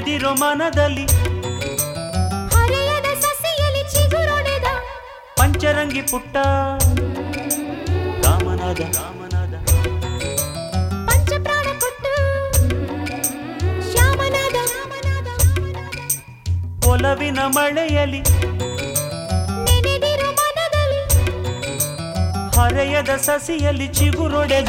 ನೆನೆದಿರೋ ಮನದಲ್ಲಿ ಹರೆಯದ ಸಸಿಯಲ್ಲಿ ಚಿಗುರೊಡೆದ ಪಂಚರಂಗಿ ಪುಟ್ಟ ರಾಮನಾದ ರಾಮನಾದ ಪಂಚಪ್ರಾಣ ಕೊಟ್ಟು ಶ್ಯಾಮನಾದ ಒಲವಿನ ಮಳೆಯಲಿ ನೆನೆದಿರೋ ಮನದಲ್ಲಿ ಹರೆಯದ ಸಸಿಯಲ್ಲಿ ಚಿಗುರೊಡೆದ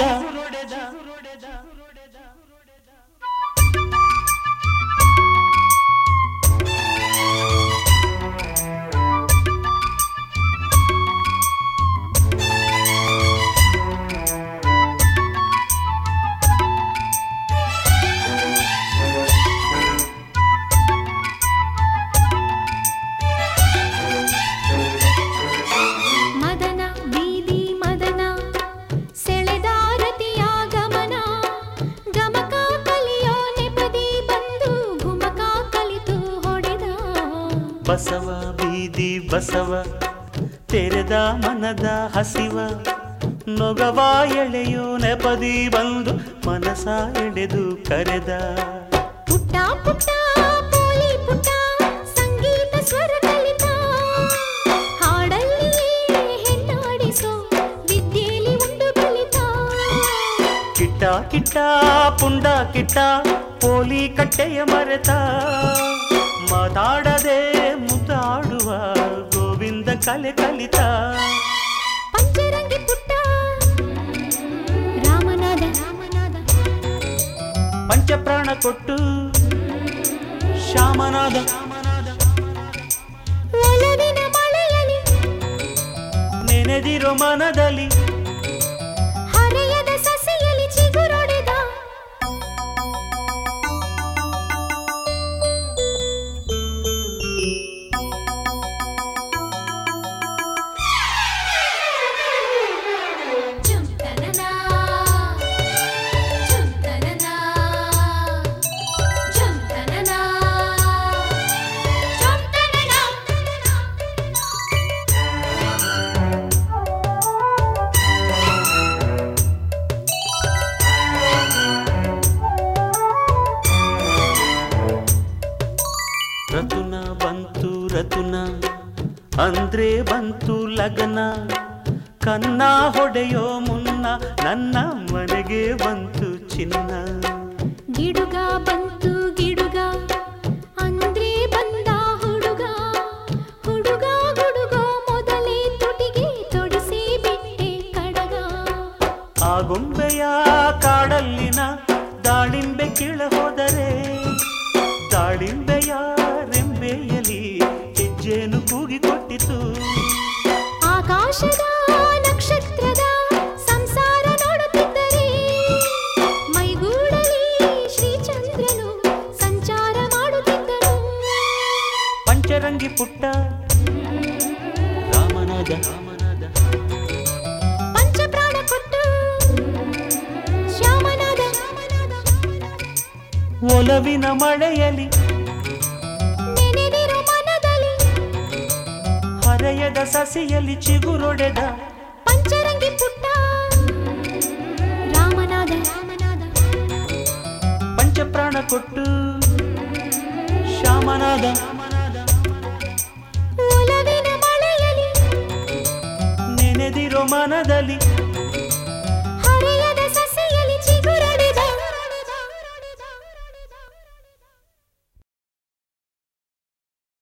ಬಸವ ಬೀದಿ ಬಸವ ತೆರೆದ ಮನದ ಹಸಿವ ನೊಗವ ಎಳೆಯೋ ನೆಪದಿ ಬಂದು ಮನಸ ಎಳೆದು ಕರೆದ ಪುಟ್ಟ ಪುಟ್ಟ ಪೋಲಿ ಪುಟ್ಟ ಸಂಗೀತ ಸ್ವರ ಕಲಿತ ಹಾಡಲ್ಲಿಯೇ ಹೆಣ್ಣಾಡಿಸೋ ವಿದ್ಯೆಯಲ್ಲಿ ಉಂಡು ಕಲಿತ ಕಿಟ್ಟ ಕಿಟ್ಟ ಪುಂಡ ಕಿಟ್ಟ ಪೋಲಿ ಕಟ್ಟೆಯ ಮರೆತ ಮಾತಾಡದೆ ಮುದ್ದಾಡುವ ಗೋವಿಂದ ಕಲೆ ಕಲಿತ ಪಂಚರಂಗಿ ಪುಟ್ಟ ರಾಮನಾದ ರಾಮನಾದ ಪಂಚಪ್ರಾಣ ಕೊಟ್ಟು ಶ್ಯಾಮನಾದ ಒಲವಿನ ಮಳೆಯಲ್ಲಿ ನೆನೆದಿರೋ ಮನದಲ್ಲಿ ಹರೆಯದ ಸಸಿಯಲ್ಲಿ ಚಿಗುರೊಡೆದ ರತುನ ಬಂತು ರತುನ ಅಂದ್ರೆ ಬಂತು ಲಗನ ಕನ್ನ ಹೊಡೆಯೋ ಮುನ್ನ ನನ್ನ ಮನೆಗೆ ಬಂತು ಚಿನ್ನ ಗಿಡುಗ ಬಂತು ಗಿಡುಗ ಅಂದ್ರೆ ಬಂದ ಹುಡುಗ ಹುಡುಗ ಹುಡುಗ ಮೊದಲೇ ತುಟಿಗೆ ತೊಡಿಸಿ ಬಿಟ್ಟೆ ಕಡಗ ಆ ಗೊಂಬೆಯ ಕಾಡಲ್ಲಿನ ದಾಳಿಂಬೆ ಕೀಳ ಹೋದರೆ ದಾಳಿಂಬೆಯ ರೆಂಬೆಯಲಿ ಹೆಜ್ಜೆನು ಕೂಗಿಕೊಟ್ಟಿತು ಆಕಾಶದ ನಕ್ಷತ್ರದ ಸಂಸಾರ ನೋಡುತ್ತಿದ್ದರೆ ಮೈಗೂಡಲಿ ಶ್ರೀಚಂದ್ರನು ಸಂಚಾರ ಮಾಡುತ್ತಿದ್ದನು ಪಂಚರಂಗಿ ಪುಟ್ಟ ರಾಮನಾದ ರಾಮನಾದ ಪಂಚಪ್ರಾಣ ಕೊಟ್ಟು ಶ್ಯಾಮನಾದ ಒಲವಿನ ಮಳೆಯಲಿ ನೆನೆದಿರೋ ಮನದಲ್ಲಿ ಹರೆಯದ ಸಸಿಯಲ್ಲಿ ಚಿಗುರೊಡೆದ ಪಂಚರಂಗಿ ಪುಟ್ಟ ರಾಮನಾದ ರಾಮನಾದ ಪಂಚಪ್ರಾಣ ಕೊಟ್ಟು ಶ್ಯಾಮನಾದ ಒಲವಿನ ಮಳೆಯಲ್ಲಿ ನೆನೆದಿರೋ ಮನದಲ್ಲಿ